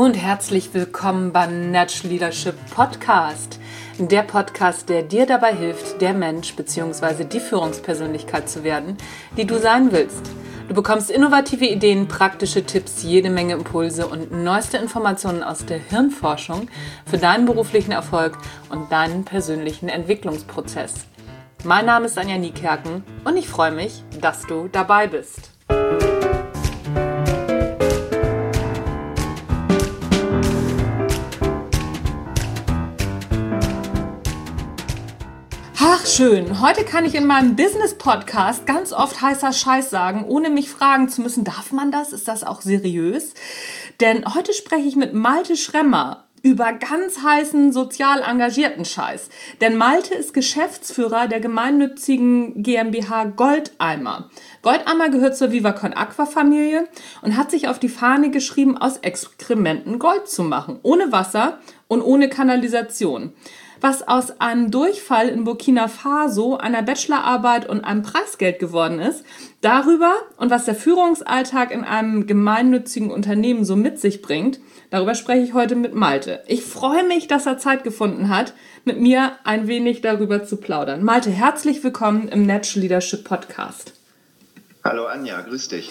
und herzlich willkommen beim Natural Leadership Podcast. Der Podcast, der dir dabei hilft, der Mensch bzw. die Führungspersönlichkeit zu werden, die du sein willst. Du bekommst innovative Ideen, praktische Tipps, jede Menge Impulse und neueste Informationen aus der Hirnforschung für deinen beruflichen Erfolg und deinen persönlichen Entwicklungsprozess. Mein Name ist Anja Niekerken und ich freue mich, dass du dabei bist. Ach schön, heute kann ich in meinem Business-Podcast ganz oft heißer Scheiß sagen, ohne mich fragen zu müssen, darf man das? Ist das auch seriös? Denn heute spreche ich mit Malte Schremmer über ganz heißen, sozial engagierten Scheiß. Denn Malte ist Geschäftsführer der gemeinnützigen GmbH Goldeimer. Goldeimer gehört zur Viva Con Aqua Familie und hat sich auf die Fahne geschrieben, aus Exkrementen Gold zu machen. Ohne Wasser und ohne Kanalisation. Was aus einem Durchfall in Burkina Faso, einer Bachelorarbeit und einem Preisgeld geworden ist, darüber und was der Führungsalltag in einem gemeinnützigen Unternehmen so mit sich bringt, darüber spreche ich heute mit Malte. Ich freue mich, dass er Zeit gefunden hat, mit mir ein wenig darüber zu plaudern. Malte, herzlich willkommen im Natural Leadership Podcast. Hallo Anja, grüß dich.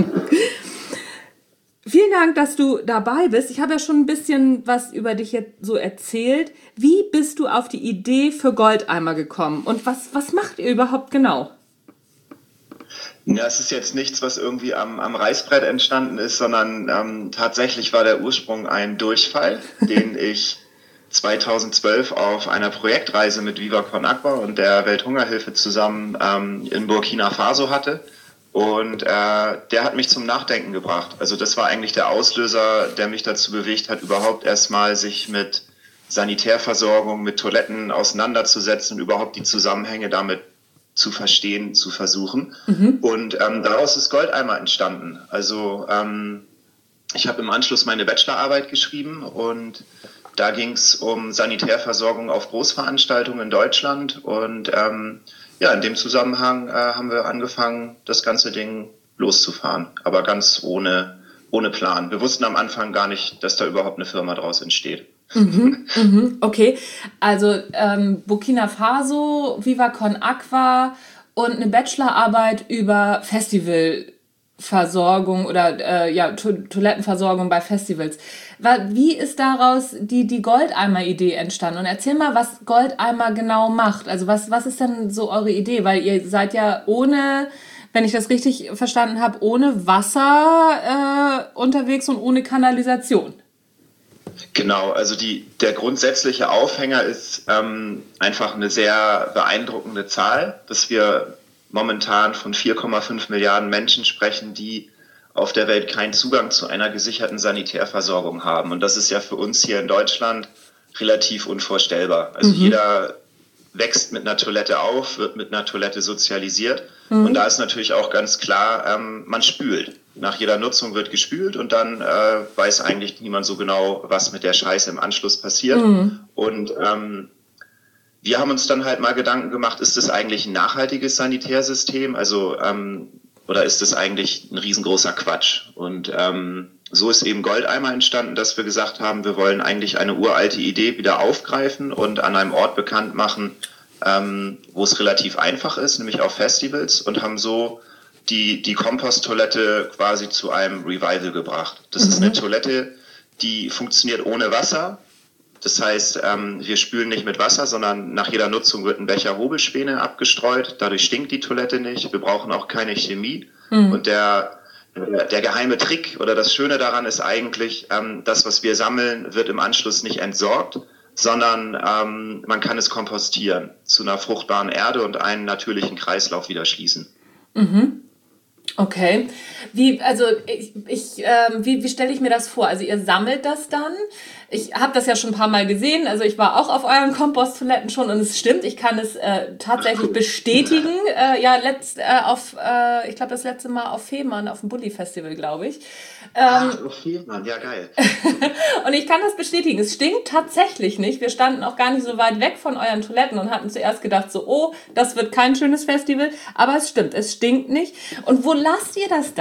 Vielen Dank, dass du dabei bist. Ich habe ja schon ein bisschen was über dich jetzt so erzählt. Wie bist du auf die Idee für Goldeimer gekommen und was macht ihr überhaupt genau? Ja, es ist jetzt nichts, was irgendwie am Reißbrett entstanden ist, sondern tatsächlich war der Ursprung ein Durchfall, den ich 2012 auf einer Projektreise mit Viva Con Aqua und der Welthungerhilfe zusammen in Burkina Faso hatte. Und der hat mich zum Nachdenken gebracht. Also das war eigentlich der Auslöser, der mich dazu bewegt hat, überhaupt erstmal sich mit Sanitärversorgung, mit Toiletten auseinanderzusetzen und überhaupt die Zusammenhänge damit zu verstehen, zu versuchen. Und daraus ist Goldeimer entstanden. Also ich habe im Anschluss meine Bachelorarbeit geschrieben und da ging es um Sanitärversorgung auf Großveranstaltungen in Deutschland und ja, in dem Zusammenhang haben wir angefangen, das ganze Ding loszufahren, aber ganz ohne Plan. Wir wussten am Anfang gar nicht, dass da überhaupt eine Firma draus entsteht. Okay, also Burkina Faso, Viva Con Aqua und eine Bachelorarbeit über Festivalversorgung oder Toilettenversorgung bei Festivals. Wie ist daraus die Goldeimer-Idee entstanden? Und erzähl mal, was Goldeimer genau macht. Also was ist denn so eure Idee? Weil ihr seid ja ohne, wenn ich das richtig verstanden habe, ohne Wasser unterwegs und ohne Kanalisation. Genau, also der grundsätzliche Aufhänger ist einfach eine sehr beeindruckende Zahl, dass wir momentan von 4,5 Milliarden Menschen sprechen, die auf der Welt keinen Zugang zu einer gesicherten Sanitärversorgung haben. Und das ist ja für uns hier in Deutschland relativ unvorstellbar. Also jeder wächst mit einer Toilette auf, wird mit einer Toilette sozialisiert. Und da ist natürlich auch ganz klar, man spült. Nach jeder Nutzung wird gespült und dann weiß eigentlich niemand so genau, was mit der Scheiße im Anschluss passiert. Und wir haben uns dann halt mal Gedanken gemacht, ist das eigentlich ein nachhaltiges Sanitärsystem? Also oder ist das eigentlich ein riesengroßer Quatsch? Und so ist eben Goldeimer entstanden, dass wir gesagt haben, wir wollen eigentlich eine uralte Idee wieder aufgreifen und an einem Ort bekannt machen, wo es relativ einfach ist, nämlich auf Festivals, und haben so die Komposttoilette quasi zu einem Revival gebracht. Das ist eine Toilette, die funktioniert ohne Wasser. Das heißt, wir spülen nicht mit Wasser, sondern nach jeder Nutzung wird ein Becher Hobelspäne abgestreut. Dadurch stinkt die Toilette nicht. Wir brauchen auch keine Chemie. Und der geheime Trick oder das Schöne daran ist eigentlich, das, was wir sammeln, wird im Anschluss nicht entsorgt, sondern man kann es kompostieren zu einer fruchtbaren Erde und einen natürlichen Kreislauf wieder schließen. Okay. Wie stelle ich mir das vor? Also ihr sammelt das dann? Ich habe das ja schon ein paar Mal gesehen. Also ich war auch auf euren Komposttoiletten schon und es stimmt, ich kann es tatsächlich bestätigen. Ich glaube das letzte Mal auf Fehmarn, auf dem Bulli-Festival, glaube ich. Auf Fehmarn, ja geil. Und ich kann das bestätigen. Es stinkt tatsächlich nicht. Wir standen auch gar nicht so weit weg von euren Toiletten und hatten zuerst gedacht so, das wird kein schönes Festival. Aber es stimmt, es stinkt nicht. Und wo lasst ihr das dann?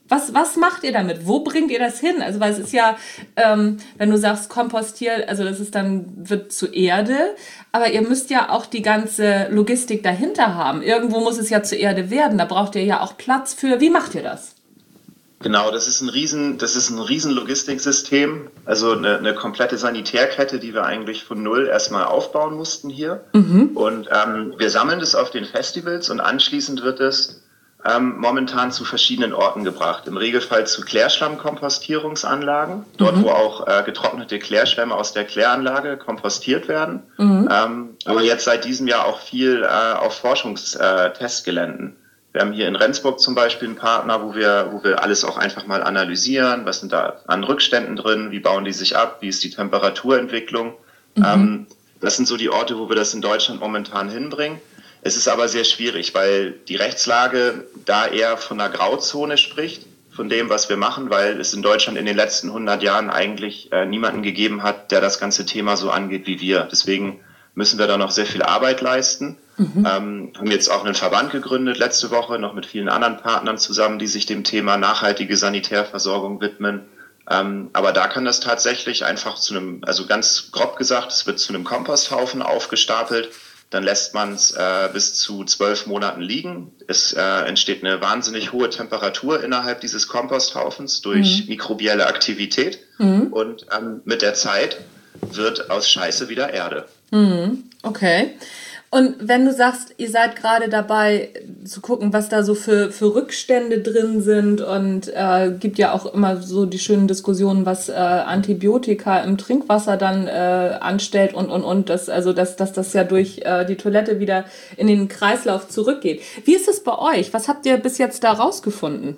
Was macht ihr damit? Wo bringt ihr das hin? Also, weil es ist ja, wenn du sagst kompostiert, also das ist dann, wird zu Erde, aber ihr müsst ja auch die ganze Logistik dahinter haben. Irgendwo muss es ja zur Erde werden, da braucht ihr ja auch Platz für. Wie macht ihr das? Genau, das ist ein riesen Logistiksystem, also eine komplette Sanitärkette, die wir eigentlich von null erstmal aufbauen mussten hier. Und wir sammeln das auf den Festivals und anschließend wird es momentan zu verschiedenen Orten gebracht. Im Regelfall zu Klärschlammkompostierungsanlagen, dort wo auch getrocknete Klärschwämme aus der Kläranlage kompostiert werden. Aber jetzt seit diesem Jahr auch viel auf Forschungstestgeländen. Wir haben hier in Rendsburg zum Beispiel einen Partner, wo wir alles auch einfach mal analysieren. Was sind da an Rückständen drin? Wie bauen die sich ab? Wie ist die Temperaturentwicklung? Das sind so die Orte, wo wir das in Deutschland momentan hinbringen. Es ist aber sehr schwierig, weil die Rechtslage da eher von einer Grauzone spricht, von dem, was wir machen, weil es in Deutschland in den letzten 100 Jahren eigentlich niemanden gegeben hat, der das ganze Thema so angeht wie wir. Deswegen müssen wir da noch sehr viel Arbeit leisten. Haben jetzt auch einen Verband gegründet letzte Woche, noch mit vielen anderen Partnern zusammen, die sich dem Thema nachhaltige Sanitärversorgung widmen. Aber da kann das tatsächlich einfach also ganz grob gesagt, es wird zu einem Komposthaufen aufgestapelt. Dann lässt man es bis zu 12 Monaten liegen. Es entsteht eine wahnsinnig hohe Temperatur innerhalb dieses Komposthaufens durch mikrobielle Aktivität. Und mit der Zeit wird aus Scheiße wieder Erde. Okay. Und wenn du sagst, ihr seid gerade dabei zu gucken, was da so für Rückstände drin sind und gibt ja auch immer so die schönen Diskussionen, was Antibiotika im Trinkwasser dann anstellt und dass das ja durch die Toilette wieder in den Kreislauf zurückgeht. Wie ist es bei euch? Was habt ihr bis jetzt da rausgefunden?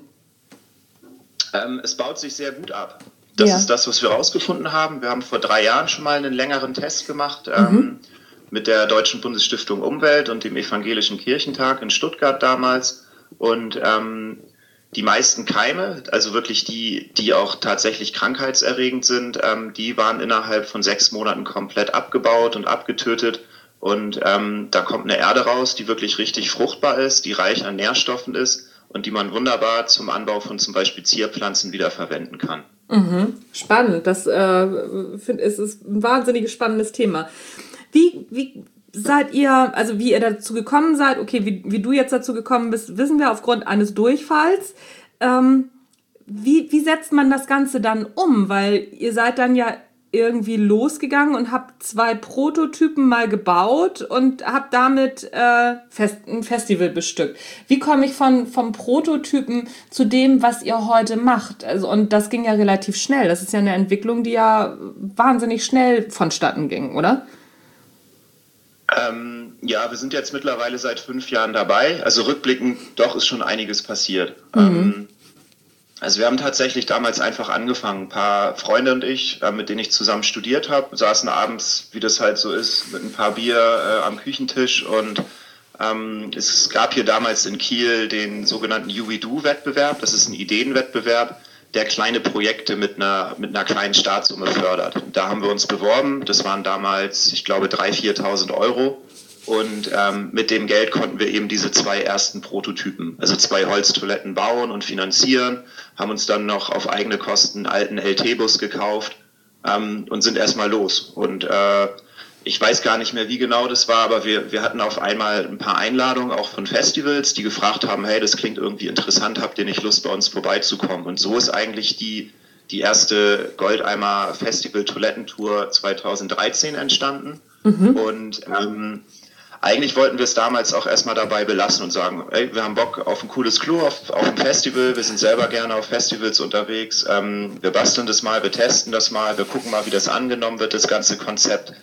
Es baut sich sehr gut ab. Das ist das, was wir rausgefunden haben. Wir haben vor 3 Jahren schon mal einen längeren Test gemacht, mit der Deutschen Bundesstiftung Umwelt und dem Evangelischen Kirchentag in Stuttgart damals. Und die meisten Keime, also wirklich die auch tatsächlich krankheitserregend sind, die waren innerhalb von 6 Monaten komplett abgebaut und abgetötet. Und da kommt eine Erde raus, die wirklich richtig fruchtbar ist, die reich an Nährstoffen ist und die man wunderbar zum Anbau von zum Beispiel Zierpflanzen wiederverwenden kann. Spannend, das ist ein wahnsinnig spannendes Thema. Wie seid ihr, also wie ihr dazu gekommen seid, okay, wie du jetzt dazu gekommen bist, wissen wir aufgrund eines Durchfalls. Wie setzt man das Ganze dann um? Weil ihr seid dann ja irgendwie losgegangen und habt 2 Prototypen mal gebaut und habt damit ein Festival bestückt. Wie komme ich vom Prototypen zu dem, was ihr heute macht? Also, und das ging ja relativ schnell. Das ist ja eine Entwicklung, die ja wahnsinnig schnell vonstatten ging, oder? Ja, wir sind jetzt mittlerweile seit 5 Jahren dabei. Also rückblickend doch ist schon einiges passiert. Also wir haben tatsächlich damals einfach angefangen. Ein paar Freunde und ich, mit denen ich zusammen studiert habe, saßen abends, wie das halt so ist, mit ein paar Bier am Küchentisch und es gab hier damals in Kiel den sogenannten UWIDO-Wettbewerb. Das ist ein Ideenwettbewerb, der kleine Projekte mit einer kleinen Startsumme fördert. Da haben wir uns beworben. Das waren damals, ich glaube, 3.000, 4.000 Euro. Und mit dem Geld konnten wir eben diese 2 ersten Prototypen, also 2 Holztoiletten bauen und finanzieren, haben uns dann noch auf eigene Kosten einen alten LT-Bus gekauft und sind erstmal los. Und ich weiß gar nicht mehr, wie genau das war, aber wir hatten auf einmal ein paar Einladungen auch von Festivals, die gefragt haben, hey, das klingt irgendwie interessant, habt ihr nicht Lust, bei uns vorbeizukommen? Und so ist eigentlich die erste Goldeimer Festival Toilettentour 2013 entstanden. Und eigentlich wollten wir es damals auch erstmal dabei belassen und sagen, ey, wir haben Bock auf ein cooles Klo, auf ein Festival, wir sind selber gerne auf Festivals unterwegs, wir basteln das mal, wir testen das mal, wir gucken mal, wie das angenommen wird, das ganze Konzept.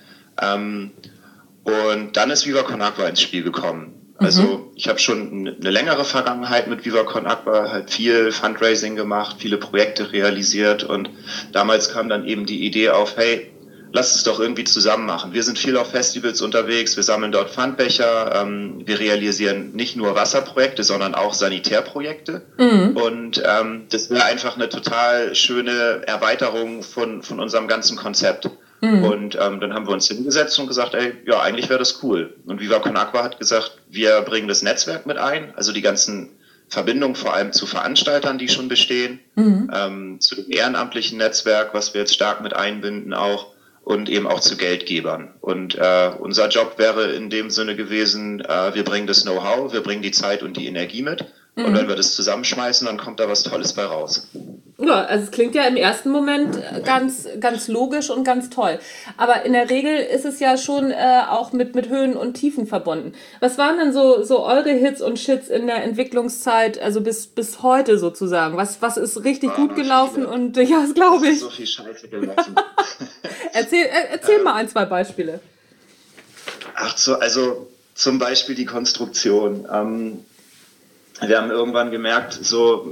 Und dann ist Viva Con Agua ins Spiel gekommen. Also ich habe schon eine längere Vergangenheit mit Viva Con Agua, halt viel Fundraising gemacht, viele Projekte realisiert und damals kam dann eben die Idee auf, hey, lass es doch irgendwie zusammen machen. Wir sind viel auf Festivals unterwegs, wir sammeln dort Pfandbecher, wir realisieren nicht nur Wasserprojekte, sondern auch Sanitärprojekte. Und das wäre einfach eine total schöne Erweiterung von unserem ganzen Konzept. Und dann haben wir uns hingesetzt und gesagt, ey, ja, eigentlich wäre das cool. Und Viva Con Agua hat gesagt, wir bringen das Netzwerk mit ein, also die ganzen Verbindung vor allem zu Veranstaltern, die schon bestehen, zu dem ehrenamtlichen Netzwerk, was wir jetzt stark mit einbinden auch, und eben auch zu Geldgebern. Und unser Job wäre in dem Sinne gewesen, wir bringen das Know-how, wir bringen die Zeit und die Energie mit. Und wenn wir das zusammenschmeißen, dann kommt da was Tolles bei raus. Ja, also es klingt ja im ersten Moment ganz, ganz logisch und ganz toll. Aber in der Regel ist es ja schon auch mit Höhen und Tiefen verbunden. Was waren denn so eure Hits und Shits in der Entwicklungszeit, also bis heute sozusagen? Was ist richtig gut gelaufen? Viele. Und ja, das glaube ich. So viel Scheiße gelaufen. Erzähl mal 1, 2 Beispiele. Ach so, also zum Beispiel die Konstruktion. Wir haben irgendwann gemerkt, so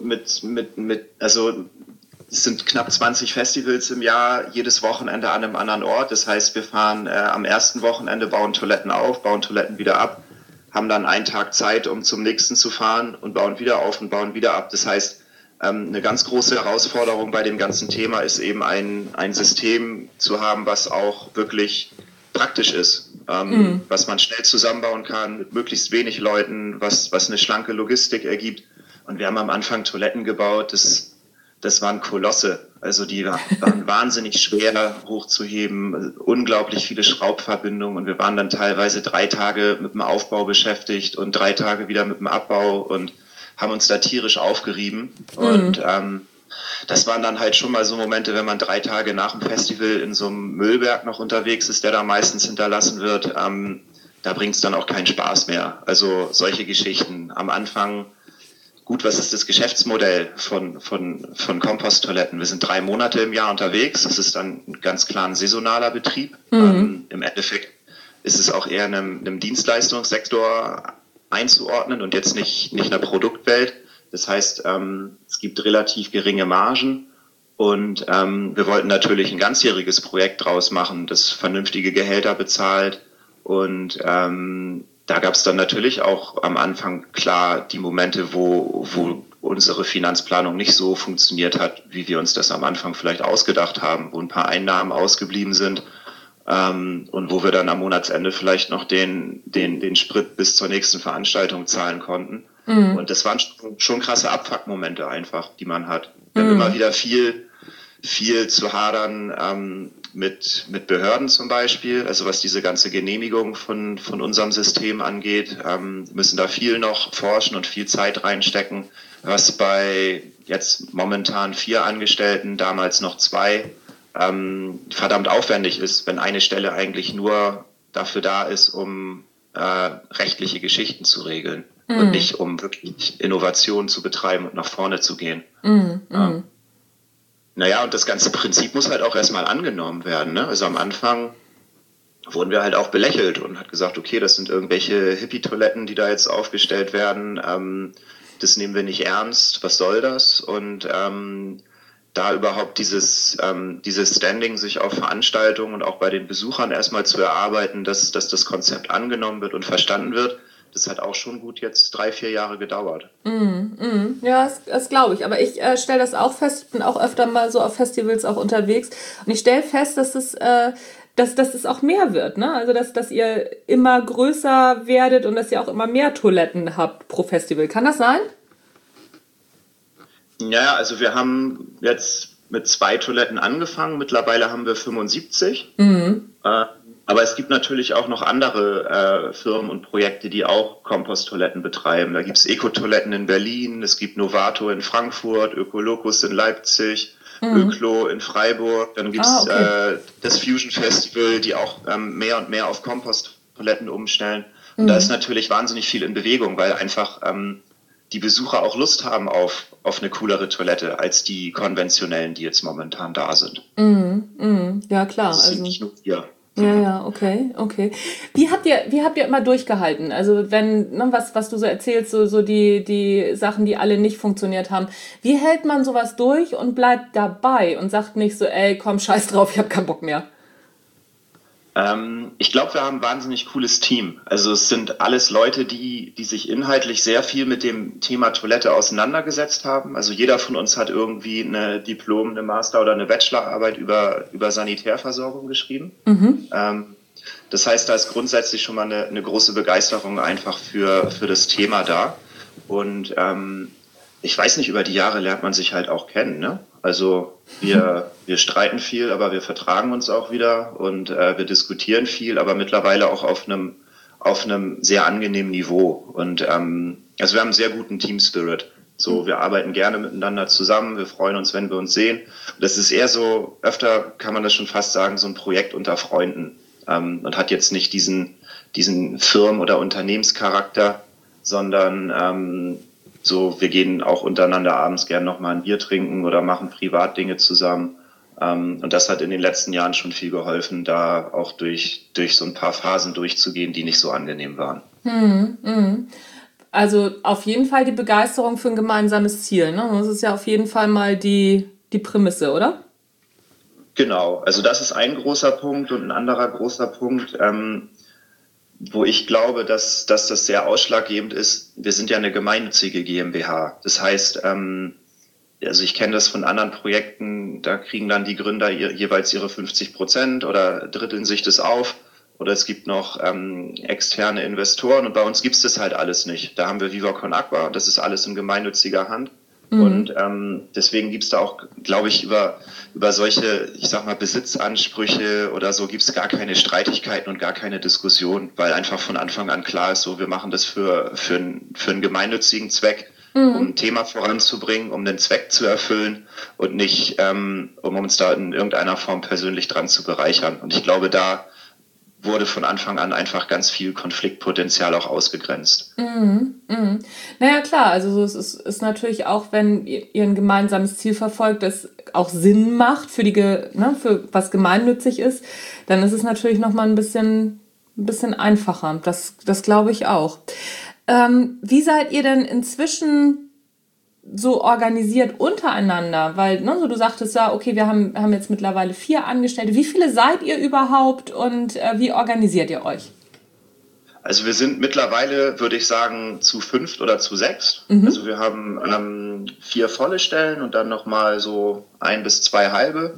also es sind knapp 20 Festivals im Jahr, jedes Wochenende an einem anderen Ort. Das heißt, wir fahren am ersten Wochenende, bauen Toiletten auf, bauen Toiletten wieder ab, haben dann einen Tag Zeit, um zum nächsten zu fahren und bauen wieder auf und bauen wieder ab. Das heißt, eine ganz große Herausforderung bei dem ganzen Thema ist eben ein System zu haben, was auch wirklich praktisch ist. Was man schnell zusammenbauen kann, mit möglichst wenig Leuten, was eine schlanke Logistik ergibt. Und wir haben am Anfang Toiletten gebaut, das waren Kolosse. Also die waren wahnsinnig schwer hochzuheben, unglaublich viele Schraubverbindungen. Und wir waren dann teilweise 3 Tage mit dem Aufbau beschäftigt und 3 Tage wieder mit dem Abbau und haben uns da tierisch aufgerieben. Und das waren dann halt schon mal so Momente, wenn man 3 Tage nach dem Festival in so einem Müllberg noch unterwegs ist, der da meistens hinterlassen wird, da bringt es dann auch keinen Spaß mehr. Also solche Geschichten. Am Anfang, gut, was ist das Geschäftsmodell von Komposttoiletten? Wir sind 3 Monate im Jahr unterwegs. Das ist dann ganz klar ein saisonaler Betrieb. Im Endeffekt ist es auch eher einem Dienstleistungssektor einzuordnen und jetzt nicht einer Produktwelt. Das heißt, es gibt relativ geringe Margen und wir wollten natürlich ein ganzjähriges Projekt draus machen, das vernünftige Gehälter bezahlt und da gab es dann natürlich auch am Anfang klar die Momente, wo unsere Finanzplanung nicht so funktioniert hat, wie wir uns das am Anfang vielleicht ausgedacht haben, wo ein paar Einnahmen ausgeblieben sind und wo wir dann am Monatsende vielleicht noch den Sprit bis zur nächsten Veranstaltung zahlen konnten. Und das waren schon krasse Abfuck-Momente einfach, die man hat. Wir haben immer wieder viel zu hadern mit Behörden zum Beispiel, also was diese ganze Genehmigung von unserem System angeht, müssen da viel noch forschen und viel Zeit reinstecken, was bei jetzt momentan 4 Angestellten, damals noch 2, verdammt aufwendig ist, wenn eine Stelle eigentlich nur dafür da ist, um rechtliche Geschichten zu regeln. Und nicht, um wirklich Innovationen zu betreiben und nach vorne zu gehen. Naja, und das ganze Prinzip muss halt auch erstmal angenommen werden. Ne? Also am Anfang wurden wir halt auch belächelt und hat gesagt, okay, das sind irgendwelche Hippie-Toiletten, die da jetzt aufgestellt werden. Das nehmen wir nicht ernst. Was soll das? Und da überhaupt dieses Standing sich auf Veranstaltungen und auch bei den Besuchern erstmal zu erarbeiten, dass das Konzept angenommen wird und verstanden wird, das hat auch schon gut jetzt 3, 4 Jahre gedauert. Ja, das glaube ich. Aber ich stelle das auch fest, bin auch öfter mal so auf Festivals auch unterwegs. Und ich stelle fest, dass es auch mehr wird. Ne? Also, dass ihr immer größer werdet und dass ihr auch immer mehr Toiletten habt pro Festival. Kann das sein? Ja, also wir haben jetzt mit 2 Toiletten angefangen. Mittlerweile haben wir 75. Aber es gibt natürlich auch noch andere Firmen und Projekte, die auch Komposttoiletten betreiben. Da gibt es Eco-Toiletten in Berlin, es gibt Novato in Frankfurt, Ökologos in Leipzig, Öklo in Freiburg. Dann gibt es das Fusion Festival, die auch mehr und mehr auf Komposttoiletten umstellen. Und da ist natürlich wahnsinnig viel in Bewegung, weil einfach die Besucher auch Lust haben auf eine coolere Toilette als die konventionellen, die jetzt momentan da sind. Ja, klar. Das sind nicht nur wir. Ja, okay. Wie habt ihr immer durchgehalten? Also wenn, ne, was du so erzählst, so die Sachen, die alle nicht funktioniert haben. Wie hält man sowas durch und bleibt dabei und sagt nicht so, ey, komm, scheiß drauf, ich hab keinen Bock mehr? Ich glaube, wir haben ein wahnsinnig cooles Team. Also es sind alles Leute, die sich inhaltlich sehr viel mit dem Thema Toilette auseinandergesetzt haben. Also jeder von uns hat irgendwie eine Diplom-, eine Master- oder eine Bachelorarbeit über Sanitärversorgung geschrieben. Das heißt, da ist grundsätzlich schon mal eine große Begeisterung einfach für das Thema da. Und ich weiß nicht, über die Jahre lernt man sich halt auch kennen, ne? Also wir streiten viel, aber wir vertragen uns auch wieder und wir diskutieren viel, aber mittlerweile auch auf einem sehr angenehmen Niveau. Und also wir haben einen sehr guten Team-Spirit. So, wir arbeiten gerne miteinander zusammen, wir freuen uns, wenn wir uns sehen. Und das ist eher so, öfter kann man das schon fast sagen, so ein Projekt unter Freunden und hat jetzt nicht diesen Firmen- oder Unternehmenscharakter, sondern so, wir gehen auch untereinander abends gerne nochmal ein Bier trinken oder machen Privatdinge zusammen. Und das hat in den letzten Jahren schon viel geholfen, da auch durch so ein paar Phasen durchzugehen, die nicht so angenehm waren. Also auf jeden Fall die Begeisterung für ein gemeinsames Ziel. Ne? Das ist ja auf jeden Fall mal die Prämisse, oder? Genau, also das ist ein großer Punkt und ein anderer großer Punkt, wo ich glaube, dass das sehr ausschlaggebend ist. Wir sind ja eine gemeinnützige GmbH. Das heißt, also ich kenne das von anderen Projekten, da kriegen dann die Gründer jeweils ihre 50% oder dritteln sich das auf. Oder es gibt noch externe Investoren und bei uns gibt es das halt alles nicht. Da haben wir Viva Con Agua, das ist alles in gemeinnütziger Hand. Und deswegen gibt es da auch, glaube ich, über solche, ich sag mal, Besitzansprüche oder so gibt es gar keine Streitigkeiten und gar keine Diskussion, weil einfach von Anfang an klar ist, so wir machen das für einen gemeinnützigen Zweck, um ein Thema voranzubringen, um den Zweck zu erfüllen und nicht, um uns da in irgendeiner Form persönlich dran zu bereichern. Und ich glaube, da wurde von Anfang an einfach ganz viel Konfliktpotenzial auch ausgegrenzt. Naja, klar, also so, es ist natürlich auch, wenn ihr ein gemeinsames Ziel verfolgt, das auch Sinn macht für was gemeinnützig ist, dann ist es natürlich nochmal ein bisschen einfacher. Das glaube ich auch. Wie seid ihr denn inzwischen so organisiert untereinander? Weil, ne, so du sagtest ja, okay, wir haben jetzt mittlerweile 4 Angestellte. Wie viele seid ihr überhaupt und wie organisiert ihr euch? Also wir sind mittlerweile, würde ich sagen, zu 5 oder zu 6. Also wir haben 4 volle Stellen und dann nochmal so 1 bis 2 halbe.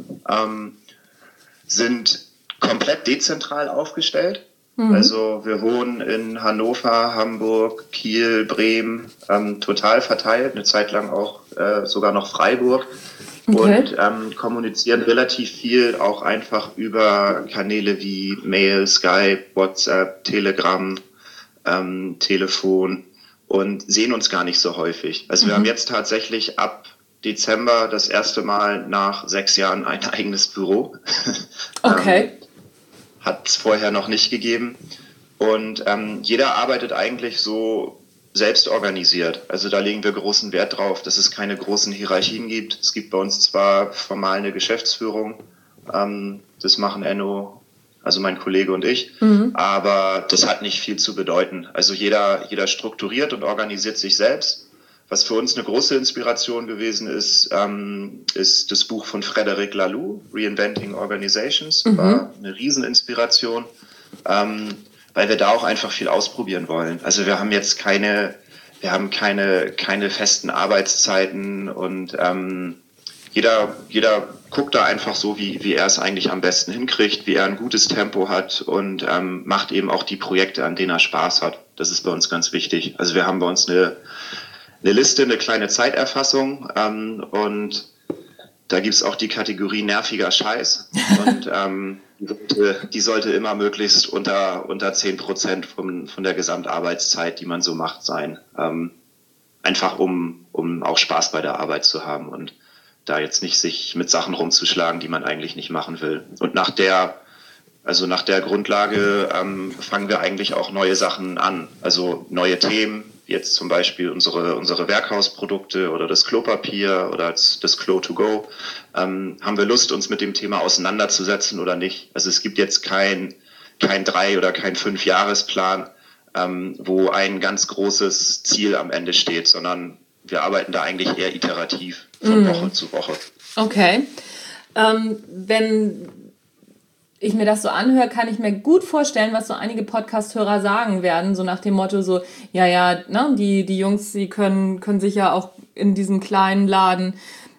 Sind komplett dezentral aufgestellt. Also wir wohnen in Hannover, Hamburg, Kiel, Bremen, total verteilt, eine Zeit lang auch sogar noch Freiburg. Okay. Und kommunizieren relativ viel auch einfach über Kanäle wie Mail, Skype, WhatsApp, Telegram, Telefon und sehen uns gar nicht so häufig. Also wir haben jetzt tatsächlich ab Dezember das erste Mal nach 6 Jahren ein eigenes Büro. Okay. Hat es vorher noch nicht gegeben. Und jeder arbeitet eigentlich so selbst organisiert. Also da legen wir großen Wert drauf, dass es keine großen Hierarchien gibt. Es gibt bei uns zwar formal eine Geschäftsführung, das machen Enno, also mein Kollege und ich, aber das hat nicht viel zu bedeuten. Also jeder strukturiert und organisiert sich selbst. Was für uns eine große Inspiration gewesen ist, ist das Buch von Frederic Laloux, Reinventing Organizations. War eine Rieseninspiration, weil wir da auch einfach viel ausprobieren wollen. Also wir haben jetzt keine festen Arbeitszeiten und jeder guckt da einfach so, wie er es eigentlich am besten hinkriegt, wie er ein gutes Tempo hat und macht eben auch die Projekte, an denen er Spaß hat. Das ist bei uns ganz wichtig. Also wir haben bei uns eine Liste, eine kleine Zeiterfassung und da gibt's auch die Kategorie nerviger Scheiß und die sollte immer möglichst unter 10% von der Gesamtarbeitszeit, die man so macht, sein. Einfach um auch Spaß bei der Arbeit zu haben und da jetzt nicht sich mit Sachen rumzuschlagen, die man eigentlich nicht machen will. Und nach der Grundlage fangen wir eigentlich auch neue Sachen an, also neue Themen, jetzt zum Beispiel unsere Werkhausprodukte oder das Klopapier oder das Klo to go. Haben wir Lust, uns mit dem Thema auseinanderzusetzen oder nicht? Also es gibt jetzt kein 3- oder kein 5-Jahresplan, wo ein ganz großes Ziel am Ende steht, sondern wir arbeiten da eigentlich eher iterativ von Woche zu Woche. Okay. Wenn ich mir das so anhöre, kann ich mir gut vorstellen, was so einige Podcast-Hörer sagen werden, so nach dem Motto so, ja, ne, die Jungs, die können sich ja auch in diesem kleinen Laden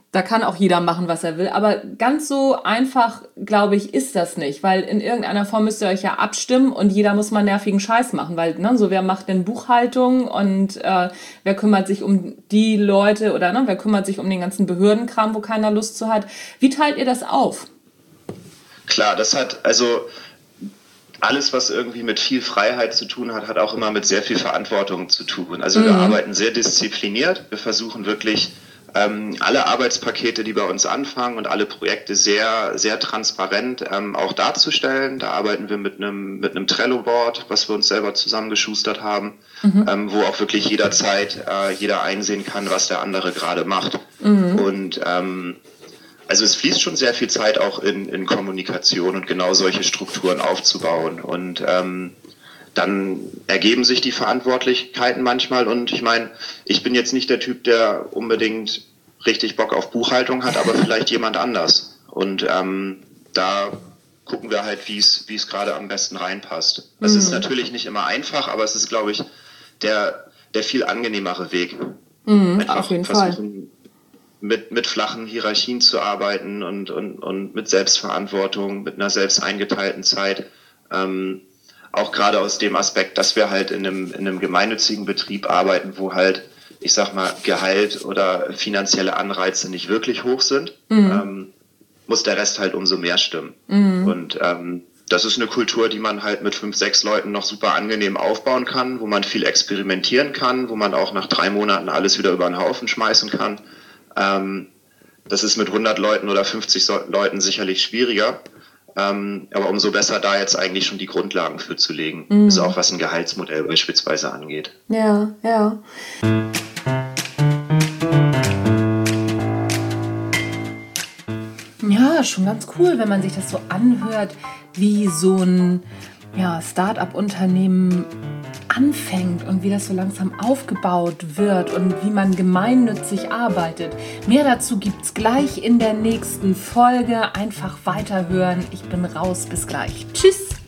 Da kann auch jeder machen, was er will. Aber ganz so einfach, glaube ich, ist das nicht. Weil in irgendeiner Form müsst ihr euch ja abstimmen und jeder muss mal nervigen Scheiß machen. Weil, ne, so wer macht denn Buchhaltung und wer kümmert sich um die Leute oder wer kümmert sich um den ganzen Behördenkram, wo keiner Lust zu hat. Wie teilt ihr das auf? Klar, das hat, also alles, was irgendwie mit viel Freiheit zu tun hat, hat auch immer mit sehr viel Verantwortung zu tun. Also wir arbeiten sehr diszipliniert. Wir versuchen wirklich alle Arbeitspakete, die bei uns anfangen und alle Projekte sehr, sehr transparent auch darzustellen. Da arbeiten wir mit einem Trello-Board, was wir uns selber zusammengeschustert haben, wo auch wirklich jederzeit jeder einsehen kann, was der andere gerade macht. Und also es fließt schon sehr viel Zeit auch in Kommunikation und genau solche Strukturen aufzubauen. Und dann ergeben sich die Verantwortlichkeiten manchmal. Und ich meine, ich bin jetzt nicht der Typ, der unbedingt richtig Bock auf Buchhaltung hat, aber vielleicht jemand anders. Und da gucken wir halt, wie es gerade am besten reinpasst. Es ist natürlich nicht immer einfach, aber es ist, glaube ich, der viel angenehmere Weg. Auf jeden Fall. Mit flachen Hierarchien zu arbeiten und mit Selbstverantwortung, mit einer selbst eingeteilten Zeit. Auch gerade aus dem Aspekt, dass wir halt in einem gemeinnützigen Betrieb arbeiten, wo halt, ich sag mal, Gehalt oder finanzielle Anreize nicht wirklich hoch sind, muss der Rest halt umso mehr stimmen. Und das ist eine Kultur, die man halt mit 5, 6 Leuten noch super angenehm aufbauen kann, wo man viel experimentieren kann, wo man auch nach 3 Monaten alles wieder über den Haufen schmeißen kann. Das ist mit 100 Leuten oder 50 Leuten sicherlich schwieriger. Aber umso besser da jetzt eigentlich schon die Grundlagen für zu legen. Ist auch was ein Gehaltsmodell beispielsweise angeht. Ja, ja. Ja, schon ganz cool, wenn man sich das so anhört, wie so ein Start-up-Unternehmen anfängt und wie das so langsam aufgebaut wird und wie man gemeinnützig arbeitet. Mehr dazu gibt's gleich in der nächsten Folge. Einfach weiterhören. Ich bin raus. Bis gleich. Tschüss.